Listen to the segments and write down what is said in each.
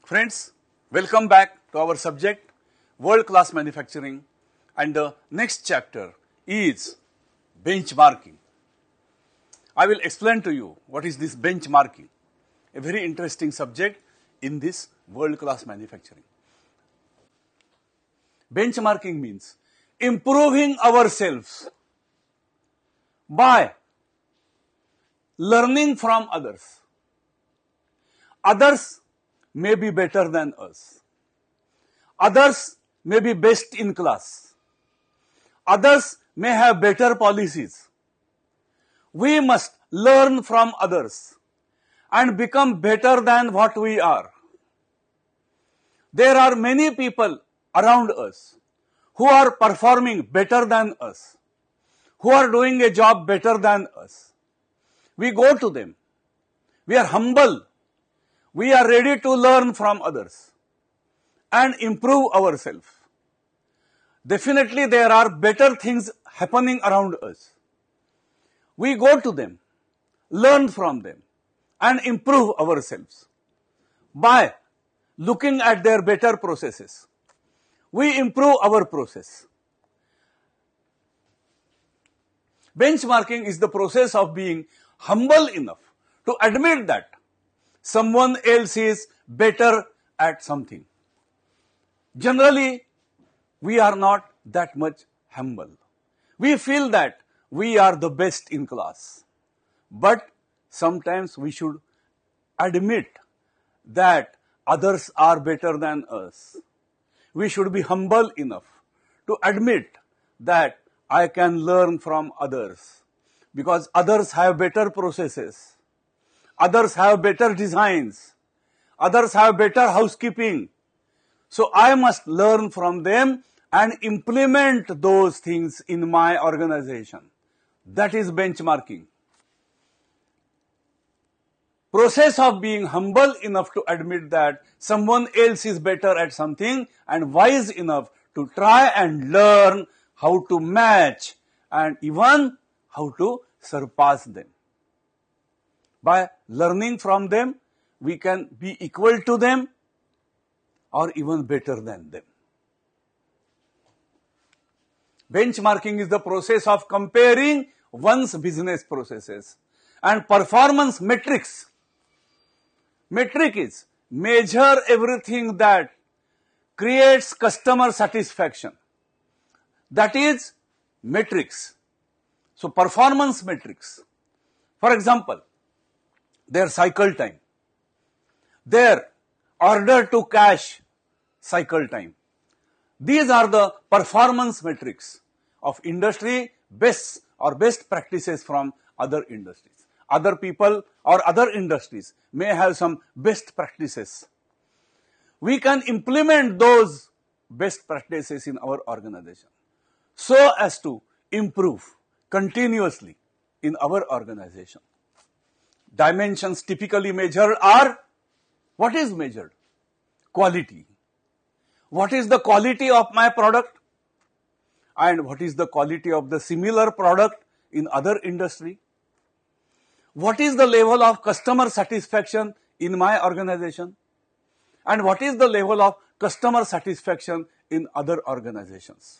Friends, welcome back to our subject, world-class manufacturing, and the next chapter is benchmarking. I will explain to you what is this benchmarking, a very interesting subject in this world-class manufacturing. Benchmarking means improving ourselves by learning from others. Others may be better than us. Others may be best in class. Others may have better policies. We must learn from others and become better than what we are. There are many people around us who are performing better than us, who are doing a job better than us. We go to them. We are humble. We are ready to learn from others and improve ourselves. Definitely there are better things happening around us. We go to them, learn from them and improve ourselves by looking at their better processes. We improve our process. Benchmarking is the process of being humble enough to admit that someone else is better at something. Generally, we are not that much humble. We feel that we are the best in class. But sometimes we should admit that others are better than us. We should be humble enough to admit that I can learn from others because others have better processes. Others have better designs. Others have better housekeeping. So I must learn from them and implement those things in my organization. That is benchmarking. Process of being humble enough to admit that someone else is better at something and wise enough to try and learn how to match and even how to surpass them. By learning from them, we can be equal to them or even better than them. Benchmarking is the process of comparing one's business processes and performance metrics. Metric is measure everything that creates customer satisfaction. That is metrics. So performance metrics. For example, their cycle time, their order to cash cycle time. These are the performance metrics of industry best or best practices from other industries. Other people or other industries may have some best practices. We can implement those best practices in our organization so as to improve continuously in our organization. Dimensions typically measured are, what is measured? Quality. What is the quality of my product? And what is the quality of the similar product in other industry? What is the level of customer satisfaction in my organization? And what is the level of customer satisfaction in other organizations?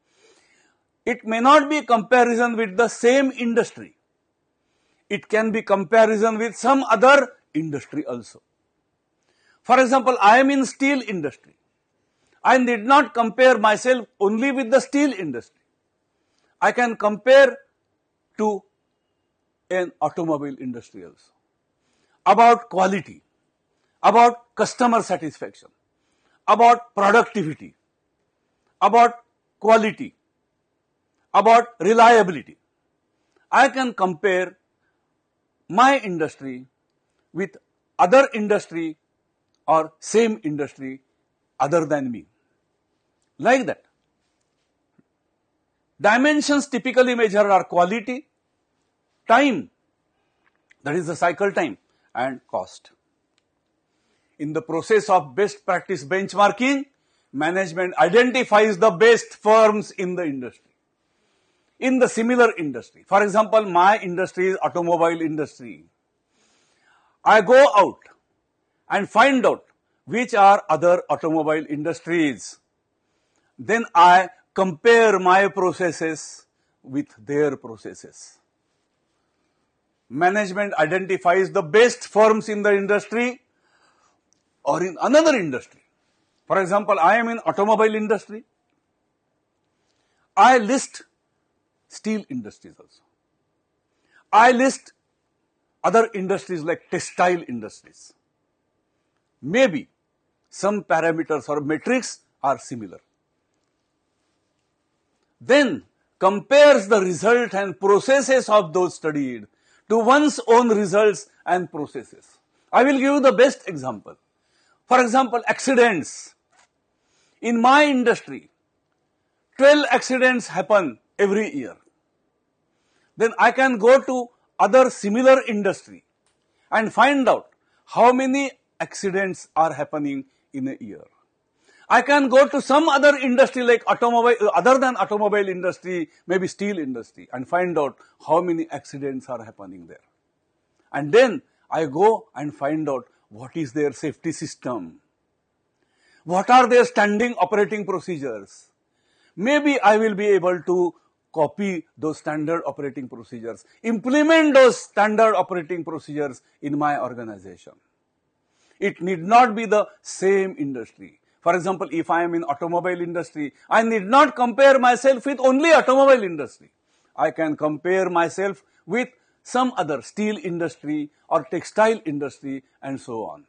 It may not be comparison with the same industry. It can be comparison with some other industry also. For example, I am in steel industry. I need not compare myself only with the steel industry. I can compare to an automobile industry also. About quality, about customer satisfaction, about productivity, about quality, about reliability. I can compare my industry with other industry or same industry other than me. Like that. Dimensions typically measured are quality, time, that is the cycle time, and cost. In the process of best practice benchmarking, management identifies the best firms in the industry. In the similar industry. For example, my industry is automobile industry. I go out and find out which are other automobile industries. Then I compare my processes with their processes. Management identifies the best firms in the industry or in another industry. For example, I am in automobile industry. I list steel industries also. I list other industries like textile industries. Maybe some parameters or metrics are similar. Then compares the result and processes of those studied to one's own results and processes. I will give you the best example. For example, accidents. In my industry, 12 accidents happen every year. Then I can go to other similar industry and find out how many accidents are happening in a year. I can go to some other industry like automobile, other than automobile industry, maybe steel industry, and find out how many accidents are happening there. And then I go and find out what is their safety system. What are their standing operating procedures? Maybe I will be able to copy those standard operating procedures, implement those standard operating procedures in my organization. It need not be the same industry. For example, if I am in automobile industry, I need not compare myself with only automobile industry. I can compare myself with some other steel industry or textile industry and so on.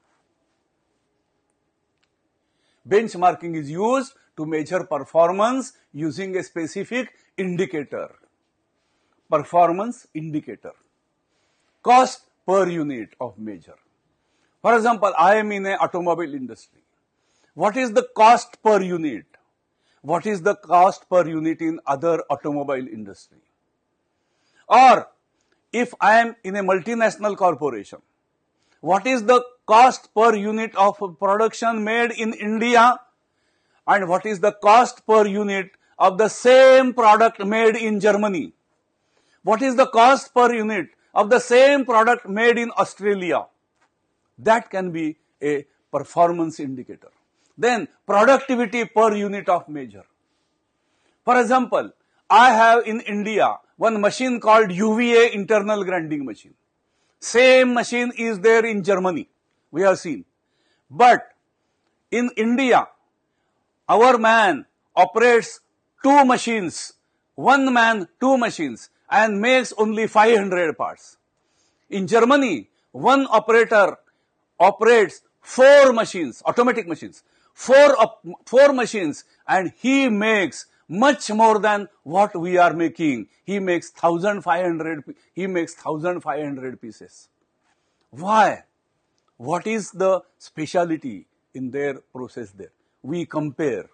Benchmarking is used to measure performance using a specific indicator. Performance indicator. Cost per unit of measure. For example, I am in an automobile industry. What is the cost per unit? What is the cost per unit in other automobile industry? Or if I am in a multinational corporation, what is the cost per unit of production made in India and what is the cost per unit of the same product made in Germany? What is the cost per unit of the same product made in Australia? That can be a performance indicator. Then productivity per unit of measure. For example, I have in India one machine called UVA internal grinding machine. Same machine is there in Germany, we have seen. But in India, our man operates two machines, one man, two machines, and makes only 500 parts. In Germany, one operator operates four machines, automatic machines, four machines, and he makes much more than what we are making. He makes 1,500 pieces. Why? What is the speciality in their process there? We compare.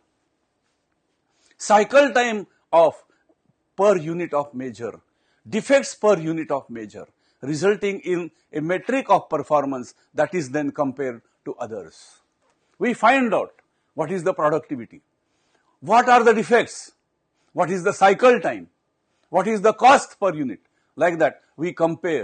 Cycle time of per unit of measure, defects per unit of measure, resulting in a metric of performance that is then compared to others. We find out what is the productivity, what are the defects, what is the cycle time, what is the cost per unit. Like that, we compare.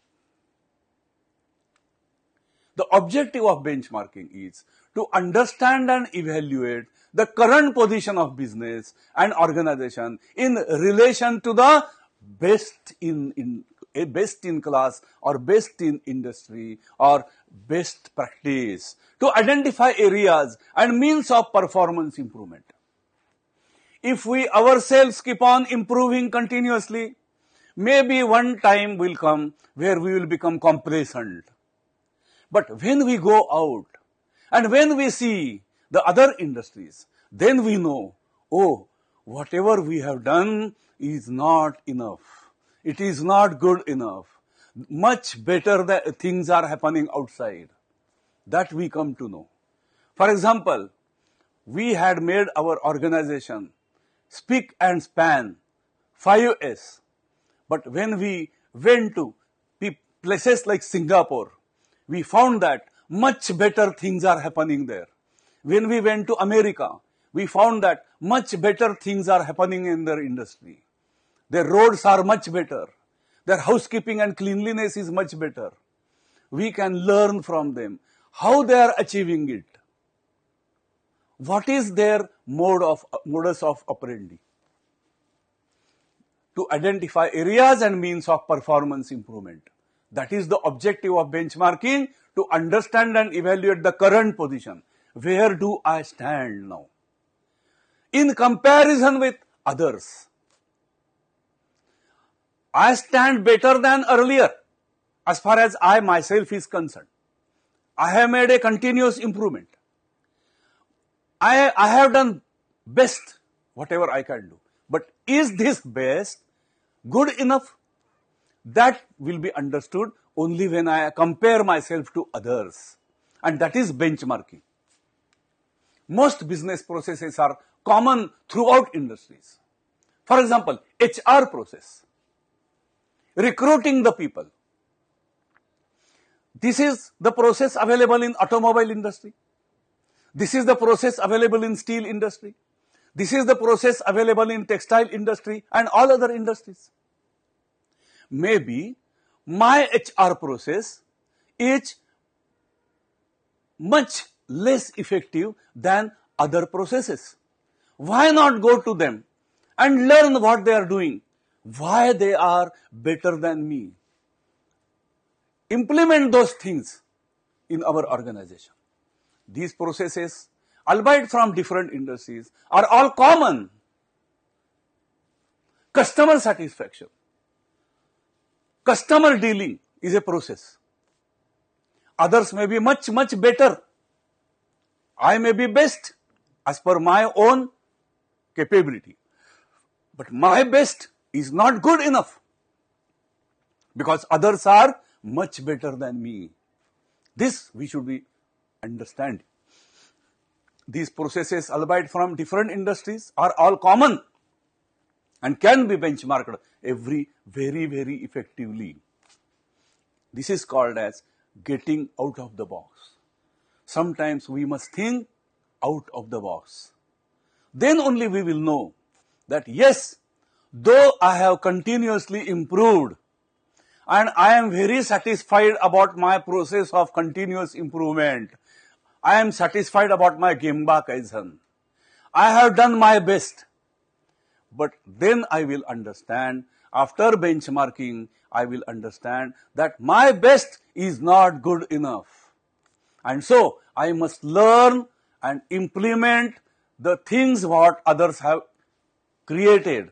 The objective of benchmarking is to understand and evaluate the current position of business and organization in relation to the best in class or best in industry or best practice, to identify areas and means of performance improvement. If we ourselves keep on improving continuously, maybe one time will come where we will become complacent. But when we go out and when we see the other industries, then we know, oh, whatever we have done is not enough. It is not good enough. Much better things are happening outside. That we come to know. For example, we had made our organization spick and span, 5S. But when we went to places like Singapore, we found that much better things are happening there. When we went to America, we found that much better things are happening in their industry. Their roads are much better. Their housekeeping and cleanliness is much better. We can learn from them how they are achieving it, what is their modus of operandi, to identify areas and means of performance improvement. That is the objective of benchmarking, to understand and evaluate the current position. Where do I stand now in comparison with others? I stand better than earlier as far as I myself is concerned. I have made a continuous improvement. I have done best, whatever I can do. But is this best good enough? That will be understood only when I compare myself to others. And that is benchmarking. Most business processes are common throughout industries. For example, HR process, recruiting the people. This is the process available in automobile industry. This is the process available in steel industry. This is the process available in textile industry and all other industries. Maybe my HR process is much less effective than other processes. Why not go to them and learn what they are doing? Why they are better than me? Implement those things in our organization. These processes, albeit from different industries, are all common. Customer satisfaction, customer dealing is a process. Others may be much, much better. I may be best as per my own capability. But my best is not good enough because others are much better than me. This we should be understanding. These processes, albeit from different industries, are all common and can be benchmarked very, very effectively. This is called as getting out of the box. Sometimes we must think out of the box. Then only we will know that yes, though I have continuously improved and I am very satisfied about my process of continuous improvement, I am satisfied about my Gemba Kaizen, I have done my best. But then I will understand, after benchmarking, I will understand that my best is not good enough. And so, I must learn and implement the things what others have created.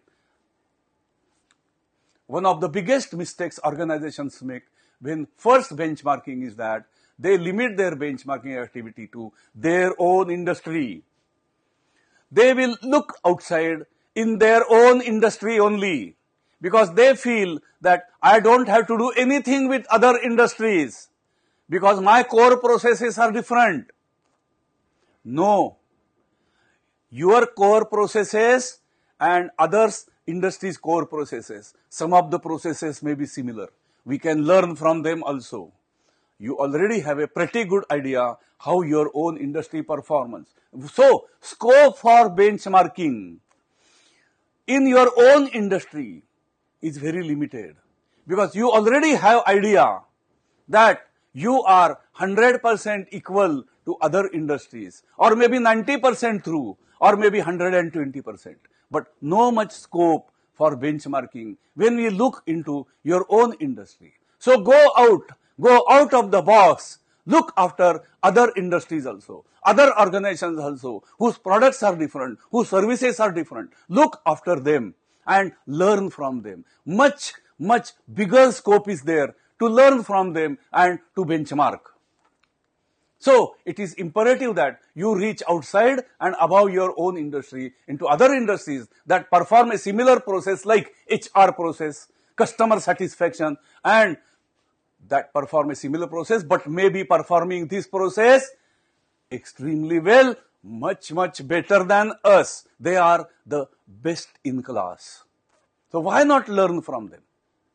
One of the biggest mistakes organizations make when first benchmarking is that they limit their benchmarking activity to their own industry. They will look outside in their own industry only because they feel that I don't have to do anything with other industries because my core processes are different. No. Your core processes and others industries' core processes, some of the processes may be similar. We can learn from them also. You already have a pretty good idea how your own industry performance. So, scope for benchmarking in your own industry is very limited because you already have idea that you are 100% equal to other industries or maybe 90% through or maybe 120%. But no much scope for benchmarking when we look into your own industry. So go out of the box, look after other industries also, other organizations also, whose products are different, whose services are different. Look after them and learn from them. Much bigger scope is there to learn from them and to benchmark. So, it is imperative that you reach outside and above your own industry into other industries that perform a similar process like HR process, customer satisfaction, and that perform a similar process but may be performing this process extremely well, much better than us. They are the best in class. So, why not learn from them?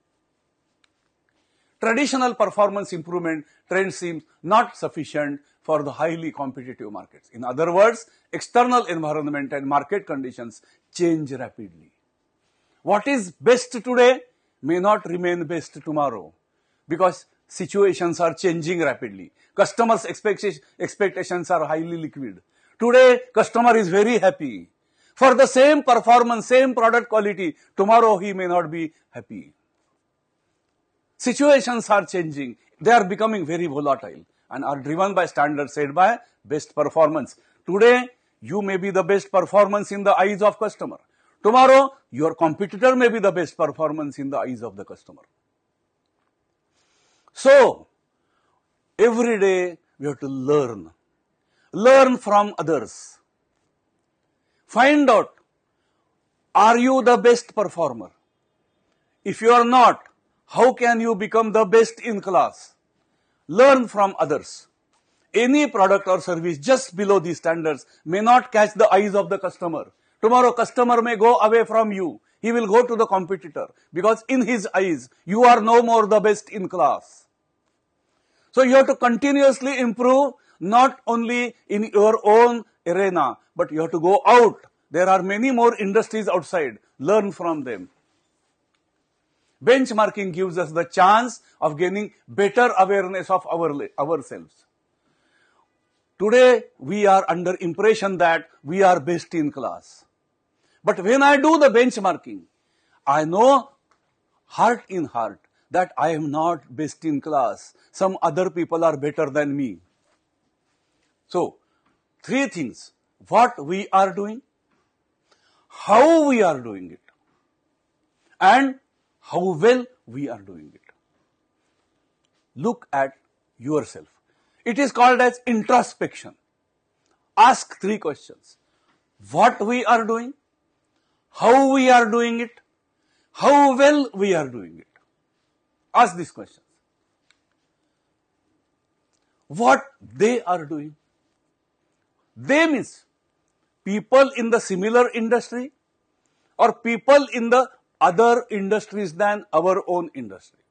Traditional performance improvement trend seems not sufficient for the highly competitive markets. In other words, external environment and market conditions change rapidly. What is best today may not remain best tomorrow because situations are changing rapidly. Customers' expectations are highly liquid. Today, customer is very happy. For the same performance, same product quality, tomorrow he may not be happy. Situations are changing. They are becoming very volatile and are driven by standards set by best performance. Today, you may be the best performance in the eyes of customer. Tomorrow, your competitor may be the best performance in the eyes of the customer. So, every day we have to learn. Learn from others. Find out, are you the best performer? If you are not, how can you become the best in class? Learn from others. Any product or service just below these standards may not catch the eyes of the customer. Tomorrow customer may go away from you. He will go to the competitor because in his eyes, you are no more the best in class. So you have to continuously improve, not only in your own arena, but you have to go out. There are many more industries outside. Learn from them. Benchmarking gives us the chance of gaining better awareness of ourselves. Today, we are under impression that we are best in class. But when I do the benchmarking, I know heart in heart that I am not best in class. Some other people are better than me. So, three things. What we are doing, how we are doing it, and how well we are doing it. Look at yourself. It is called as introspection. Ask three questions. What we are doing, how we are doing it, how well we are doing it. Ask these questions. What they are doing. They means people in the similar industry or people in the other industries than our own industry.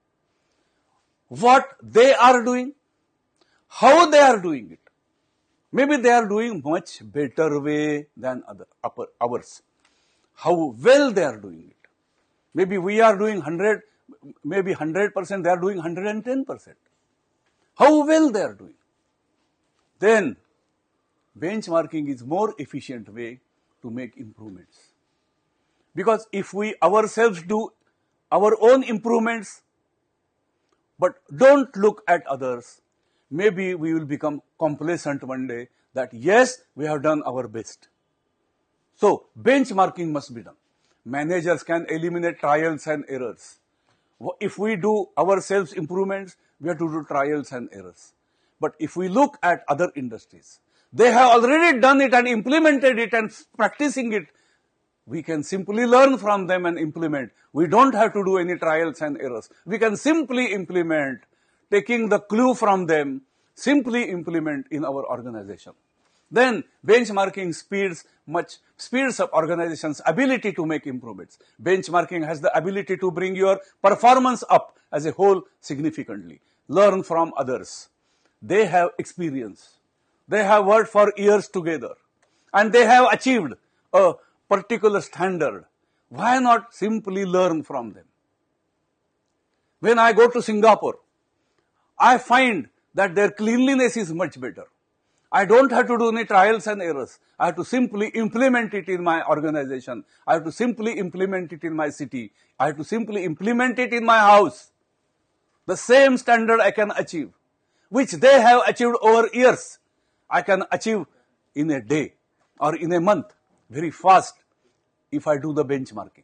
What they are doing, how they are doing it. Maybe they are doing much better way than ours. How well they are doing it. Maybe we are doing 100%, they are doing 110%. How well they are doing. Then, benchmarking is more efficient way to make improvements. Because if we ourselves do our own improvements, but don't look at others, maybe we will become complacent one day that yes, we have done our best. So, benchmarking must be done. Managers can eliminate trials and errors. If we do ourselves improvements, we have to do trials and errors. But if we look at other industries, they have already done it and implemented it and practicing it. We can simply learn from them and implement. We don't have to do any trials and errors. We can simply implement, taking the clue from them, simply implement in our organization. Then benchmarking speeds up organization's ability to make improvements. Benchmarking has the ability to bring your performance up as a whole significantly. Learn from others. They have experience. They have worked for years together and they have achieved a particular standard. Why not simply learn from them? When I go to Singapore, I find that their cleanliness is much better. I don't have to do any trials and errors. I have to simply implement it in my organization. I have to simply implement it in my city. I have to simply implement it in my house. The same standard I can achieve, which they have achieved over years, I can achieve in a day or in a month very fast if I do the benchmarking.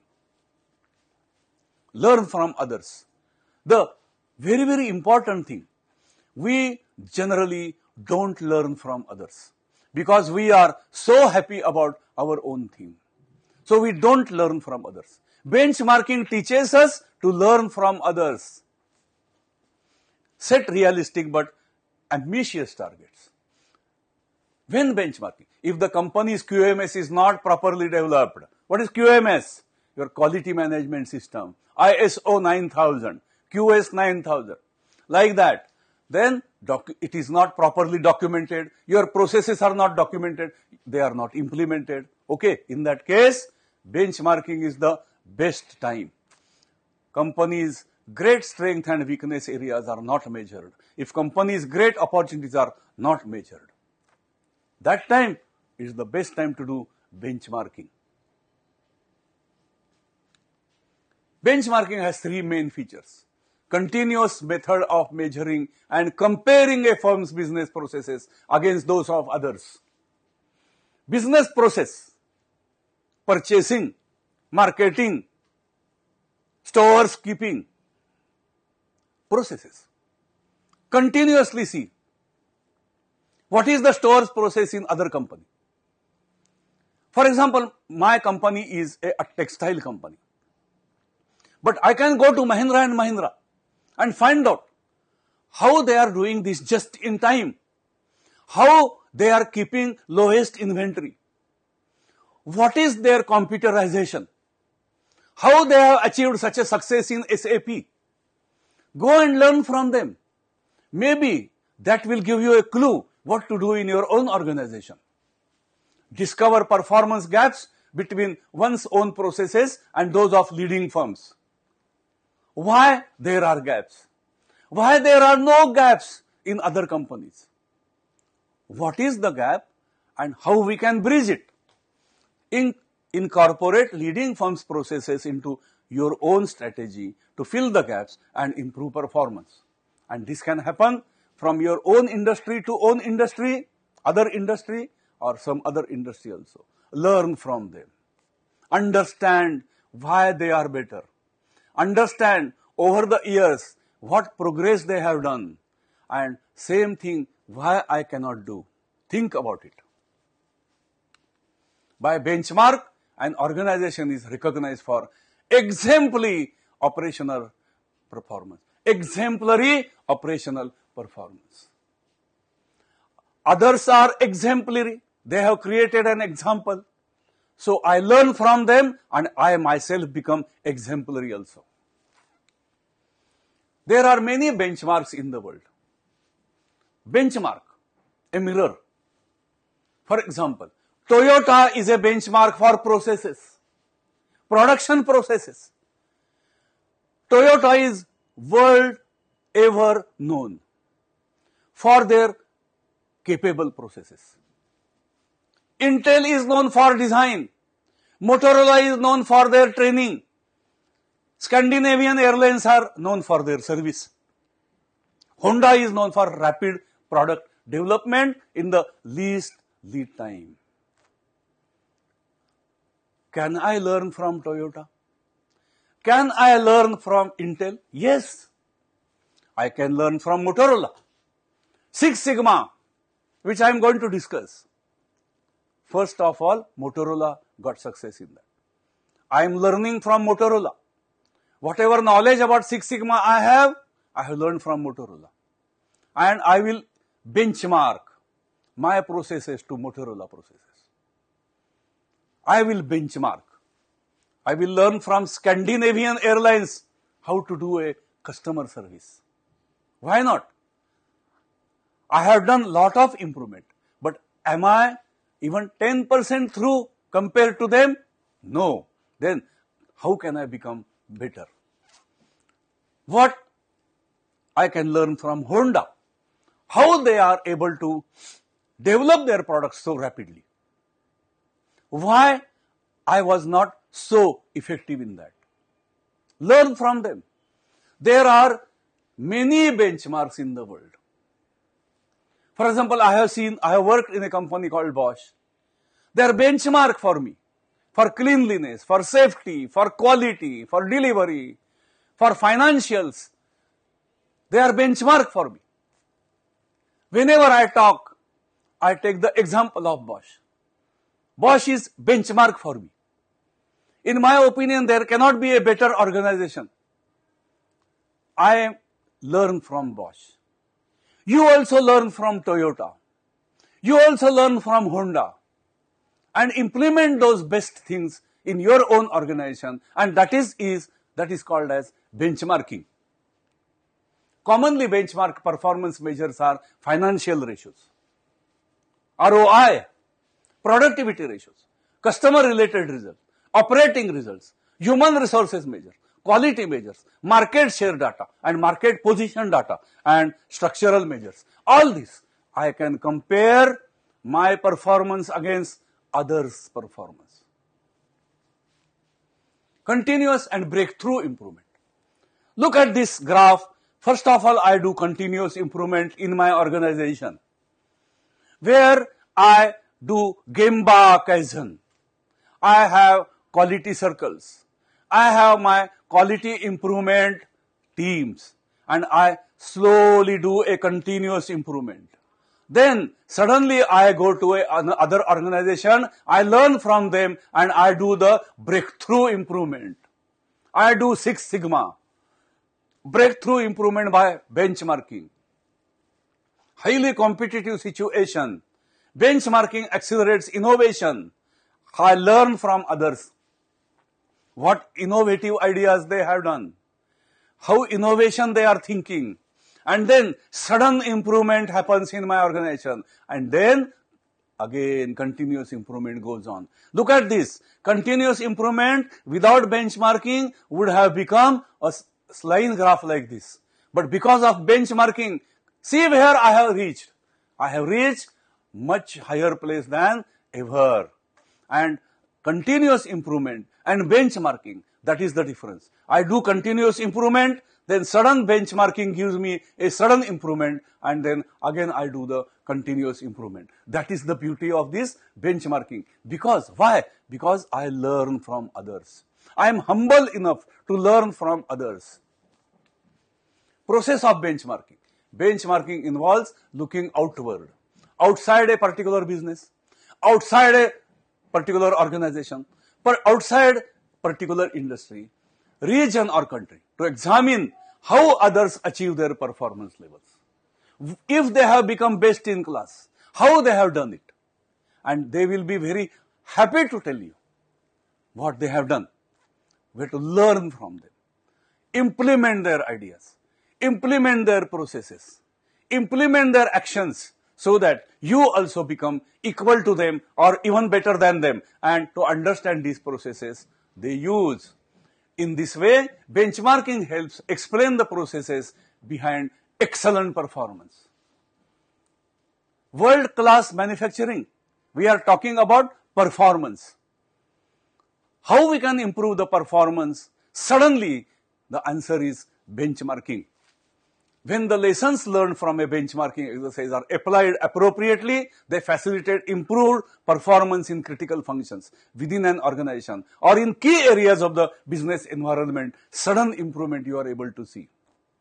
Learn from others. The very, very important thing, we generally don't learn from others because we are so happy about our own thing. So we don't learn from others. Benchmarking teaches us to learn from others. Set realistic but ambitious targets. When benchmarking, if the company's QMS is not properly developed, what is QMS? Your quality management system, ISO 9000, QS 9000, like that. Then it is not properly documented, your processes are not documented, they are not implemented. Okay, in that case, benchmarking is the best time. Companies great strength and weakness areas are not measured, if company's great opportunities are not measured, that time is the best time to do benchmarking. Benchmarking has three main features: continuous method of measuring and comparing a firm's business processes against those of others. Business process, purchasing, marketing, stores keeping, processes. Continuously see what is the stores process in other company. For example, my company is a textile company. But I can go to Mahindra and Mahindra and find out how they are doing this just in time, how they are keeping lowest inventory, what is their computerization, how they have achieved such a success in SAP. Go and learn from them. Maybe that will give you a clue what to do in your own organization. Discover performance gaps between one's own processes and those of leading firms. Why there are gaps? Why there are no gaps in other companies? What is the gap and how we can bridge it? Incorporate leading firms' processes into your own strategy to fill the gaps and improve performance. And this can happen from your own industry to own industry, other industry, or some other industry also. Learn from them. Understand why they are better. Understand over the years what progress they have done, and same thing why I cannot do. Think about it. By benchmark, an organization is recognized for exemplary operational performance. Exemplary operational performance. Others are exemplary. They have created an example. So I learn from them and I myself become exemplary also. There are many benchmarks in the world. Benchmark, a mirror. For example, Toyota is a benchmark for processes, production processes. Toyota is world ever known for their capable processes. Intel is known for design. Motorola is known for their training. Scandinavian Airlines are known for their service. Honda is known for rapid product development in the least lead time. Can I learn from Toyota? Can I learn from Intel? Yes. I can learn from Motorola. Six Sigma, which I am going to discuss. First of all, Motorola got success in that. I am learning from Motorola. Whatever knowledge about Six Sigma I have learned from Motorola. And I will benchmark my processes to Motorola processes. I will benchmark. I will learn from Scandinavian Airlines how to do a customer service. Why not? I have done lot of improvement, but am I even 10% through compared to them? No. Then how can I become better? What I can learn from Honda? How they are able to develop their products so rapidly? Why I was not so effective in that? Learn from them. There are many benchmarks in the world. For example, I have worked in a company called Bosch. They are benchmark for me, for cleanliness, for safety, for quality, for delivery, for financials. They are benchmark for me. Whenever I talk, I take the example of Bosch. Bosch is benchmark for me. In my opinion, there cannot be a better organization. I learn from Bosch. You also learn from Toyota. You also learn from Honda. And implement those best things in your own organization. And that is called as benchmarking. Commonly benchmark performance measures are financial ratios, ROI, productivity ratios, customer related results, operating results, human resources measure, quality measures, market share data, and market position data, and structural measures. All this, I can compare my performance against others' performance. Continuous and breakthrough improvement. Look at this graph. First of all, I do continuous improvement in my organization, where I do Gemba Kaizen. I have quality circles. I have my quality improvement teams, and I slowly do a continuous improvement. Then suddenly I go to another organization, I learn from them, and I do the breakthrough improvement. I do Six Sigma, breakthrough improvement by benchmarking. Highly competitive situation, benchmarking accelerates innovation. I learn from others what innovative ideas they have done, how innovation they are thinking, and then sudden improvement happens in my organization, and then again continuous improvement goes on. Look at this. Continuous improvement without benchmarking would have become a line graph like this. But because of benchmarking, see where I have reached. I have reached much higher place than ever. And continuous improvement and benchmarking, that is the difference. I do continuous improvement, then sudden benchmarking gives me a sudden improvement, and then again I do the continuous improvement. That is the beauty of this benchmarking. Because, why? Because I learn from others. I am humble enough to learn from others. Process of benchmarking. Benchmarking involves looking outward, outside a particular business, outside a particular organization, but outside particular industry, region or country, to examine how others achieve their performance levels. If they have become best in class, how they have done it. And they will be very happy to tell you what they have done. We have to learn from them, implement their ideas, implement their processes, implement their actions, so that you also become equal to them or even better than them. And to understand these processes, they use. In this way, benchmarking helps explain the processes behind excellent performance. World-class manufacturing. We are talking about performance. How we can improve the performance? Suddenly, the answer is benchmarking. When the lessons learned from a benchmarking exercise are applied appropriately, they facilitate improved performance in critical functions within an organization or in key areas of the business environment. Sudden improvement you are able to see.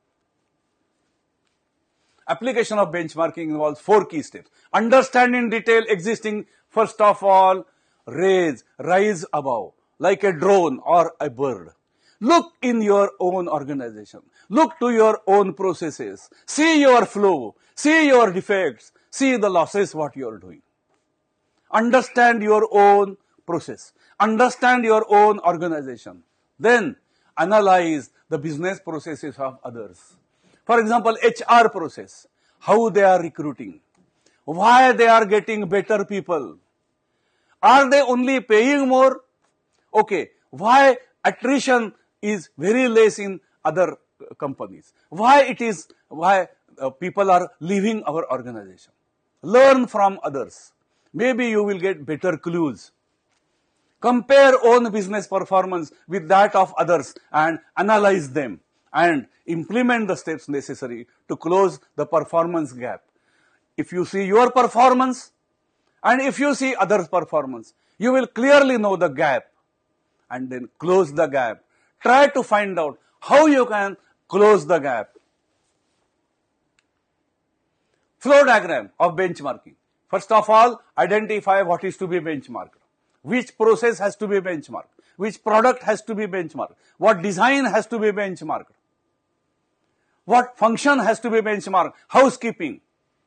Application of benchmarking involves 4 key steps. Understand in detail existing, first of all, rise above, like a drone or a bird. Look in your own organization. Look to your own processes. See your flow. See your defects. See the losses what you are doing. Understand your own process. Understand your own organization. Then analyze the business processes of others. For example, HR process. How they are recruiting. Why they are getting better people. Are they only paying more? Okay. Why attrition is very less in other companies. Why people are leaving our organization. Learn from others. Maybe you will get better clues. Compare own business performance with that of others and analyze them and implement the steps necessary to close the performance gap. If you see your performance and if you see others' performance, you will clearly know the gap and then close the gap. Try to find out how you can close the gap. Flow diagram of benchmarking. First of all, identify what is to be benchmarked. Which process has to be benchmarked. Which product has to be benchmarked. What design has to be benchmarked. What function has to be benchmarked. Housekeeping.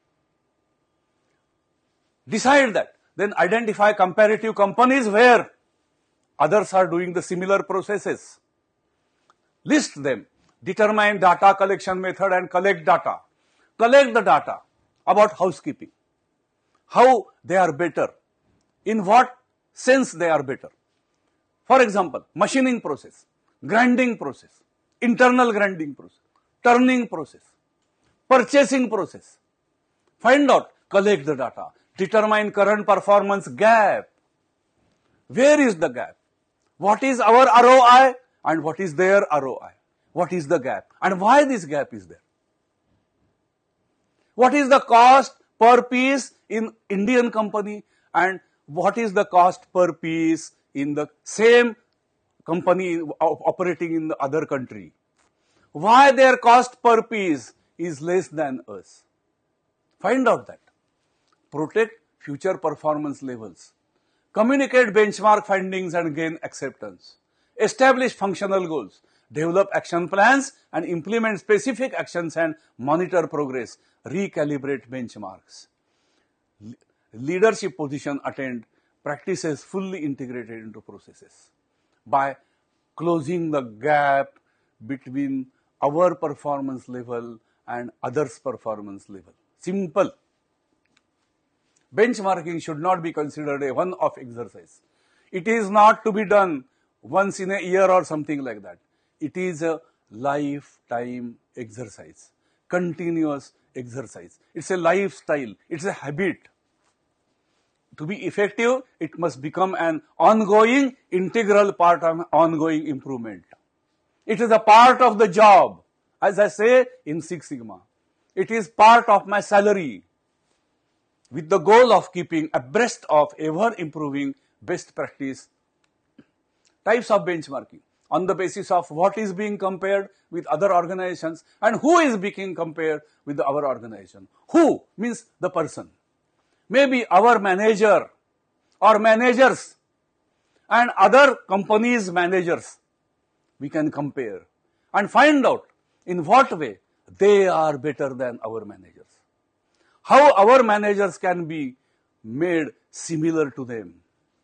Decide that. Then identify comparative companies where others are doing the similar processes. List them. Determine data collection method and collect data. Collect the data about housekeeping. How they are better. In what sense they are better. For example, machining process. grinding process, internal grinding process, turning process, purchasing process. Find out, collect the data, determine current performance gap. Where is the gap? What is our ROI and what is their ROI? What is the gap and why this gap is there? What is the cost per piece in Indian company and what is the cost per piece in the same company operating in the other country? Why their cost per piece is less than us? Find out that. Protect future performance levels. Communicate benchmark findings and gain acceptance. Establish functional goals. Develop action plans and implement specific actions and monitor progress. Recalibrate benchmarks. Leadership position attained practices fully integrated into processes by closing the gap between our performance level and others' performance level. Simple. Benchmarking should not be considered a one-off exercise. It is not to be done once in a year or something like that. It is a lifetime exercise, continuous exercise. It's a lifestyle. It's a habit. To be effective, it must become an ongoing, integral part of ongoing improvement. It is a part of the job, as I say in Six Sigma. It is part of my salary, with the goal of keeping abreast of ever-improving best practice. Types of benchmarking on the basis of what is being compared with other organizations and who is being compared with our organization. Who means the person. Maybe our manager or managers and other companies' managers. We can compare and find out in what way they are better than our managers. How our managers can be made similar to them.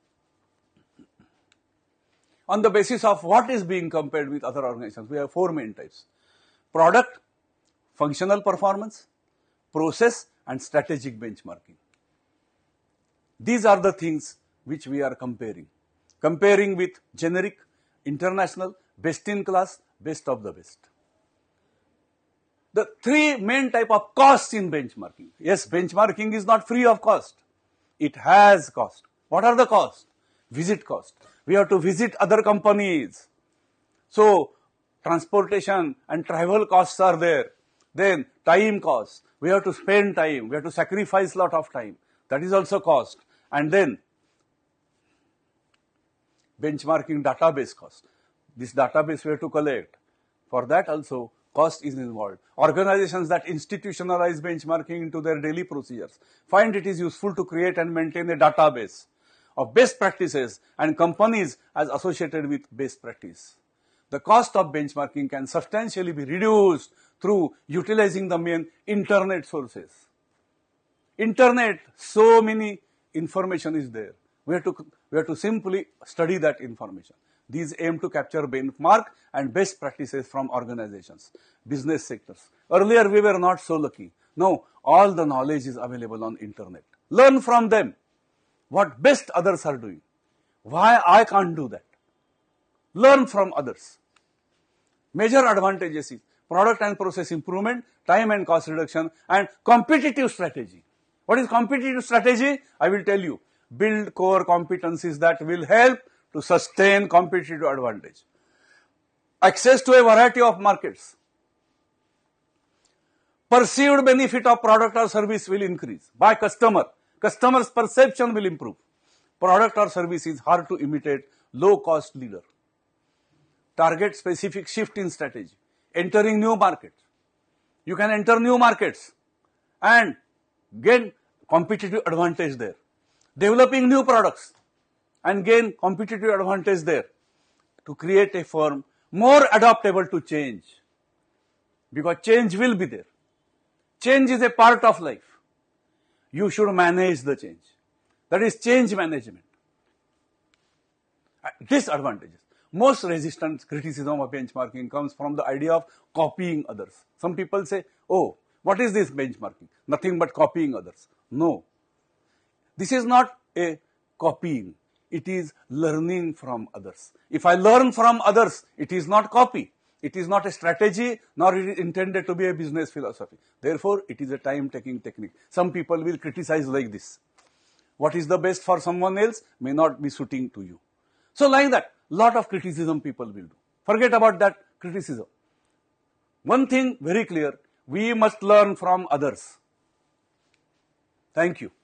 On the basis of what is being compared with other organizations, we have four main types. Product, functional performance, process and strategic benchmarking. These are the things which we are comparing. Comparing with generic, international, best in class, best of the best. The three main type of costs in benchmarking. Yes, benchmarking is not free of cost. It has cost. What are the costs? Visit cost. We have to visit other companies. So, transportation and travel costs are there. Then, time costs. We have to spend time. We have to sacrifice lot of time. That is also cost. And then, benchmarking database cost. This database we have to collect. For that also, cost is involved. Organizations that institutionalize benchmarking into their daily procedures find it is useful to create and maintain a database of best practices and companies as associated with best practice. The cost of benchmarking can substantially be reduced through utilizing the main internet sources. Internet, so many information is there. We have to simply study that information. These aim to capture benchmark and best practices from organizations, business sectors. Earlier we were not so lucky. Now all the knowledge is available on internet. Learn from them what best others are doing. Why I can't do that? Learn from others. Major advantages is product and process improvement, time and cost reduction and competitive strategy. What is competitive strategy? I will tell you. Build core competencies that will help to sustain competitive advantage. Access to a variety of markets. Perceived benefit of product or service will increase by customer. Customer's perception will improve. Product or service is hard to imitate, low cost leader. Target specific shift in strategy. Entering new markets. You can enter new markets and gain competitive advantage there. Developing new products and gain competitive advantage there to create a firm more adaptable to change, because change will be there. Change is a part of life. You should manage the change. That is change management. Disadvantages. Most resistant criticism of benchmarking comes from the idea of copying others. Some people say, oh, what is this benchmarking? Nothing but copying others. No. This is not a copying. It is learning from others. If I learn from others, it is not copy. It is not a strategy, nor it is intended to be a business philosophy. Therefore, it is a time-taking technique. Some people will criticize like this. What is the best for someone else may not be suiting to you. So like that, lot of criticism people will do. Forget about that criticism. One thing very clear, we must learn from others. Thank you.